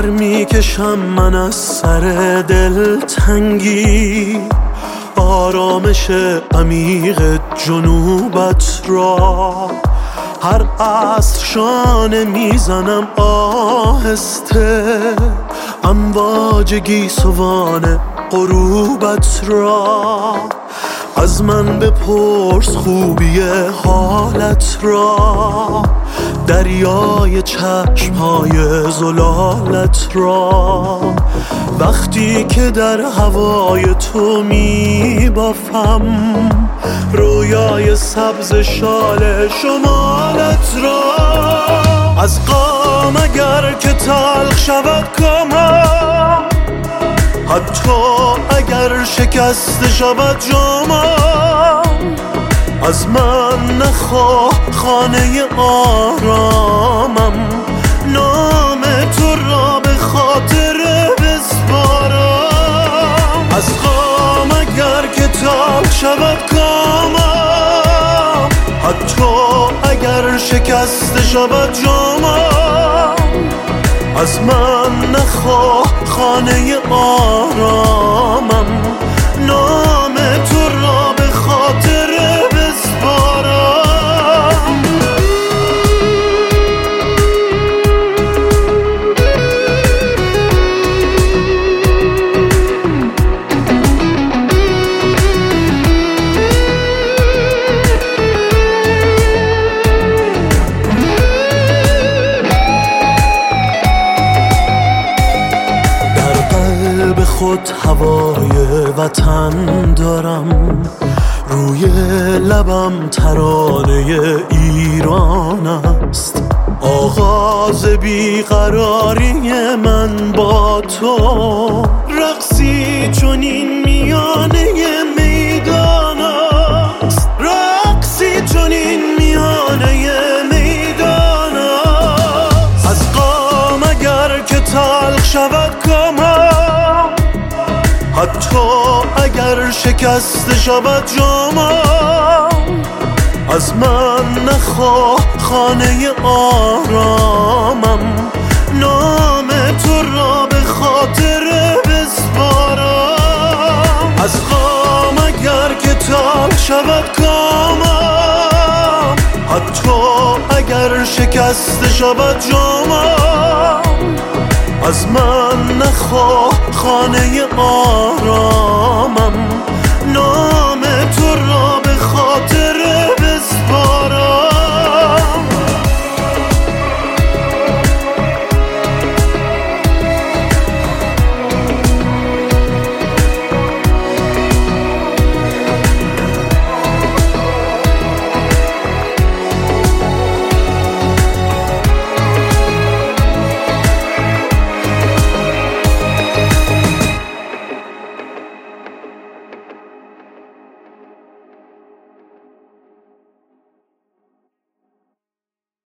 میکشم من از سر دلتنگی، آرامش عمیق جنوبت را. هر عصر شانه میزنم آهسته، امواج گیسوان غروبت را. از من بپرس خوبی حالت را، دریای چشمهای زلالت را. وقتی که در هوای تو میبافم رویای سبز شال شمالت را. از غم اگر که تلخ شود کامم، حتی اگر شکست شود جامم، از من نخواه خانه آرامم، نام تو را به خاطر بسپارم. از غم اگر که تلخ شود کامم، حتی اگر شکست شود جامم، از من نخواه خانه آرامم، نام تو را به خاطر بسپارم. خود هوای وطن دارم، روی لبم ترانه ایران است. آغاز بیقراری من با تو، رقصی چنین میانه میدان است، رقصی چنین میانه میدان است. از غم اگر که تلخ شود کامم، حتی اگر شکست شود جامم، از من نخواه خانه آرامم، نام تو را به خاطر بسپارم. از غم اگر که تلخ شود کامم، حتی اگر شکست شود جامم، از من نخواه خانه آرامم،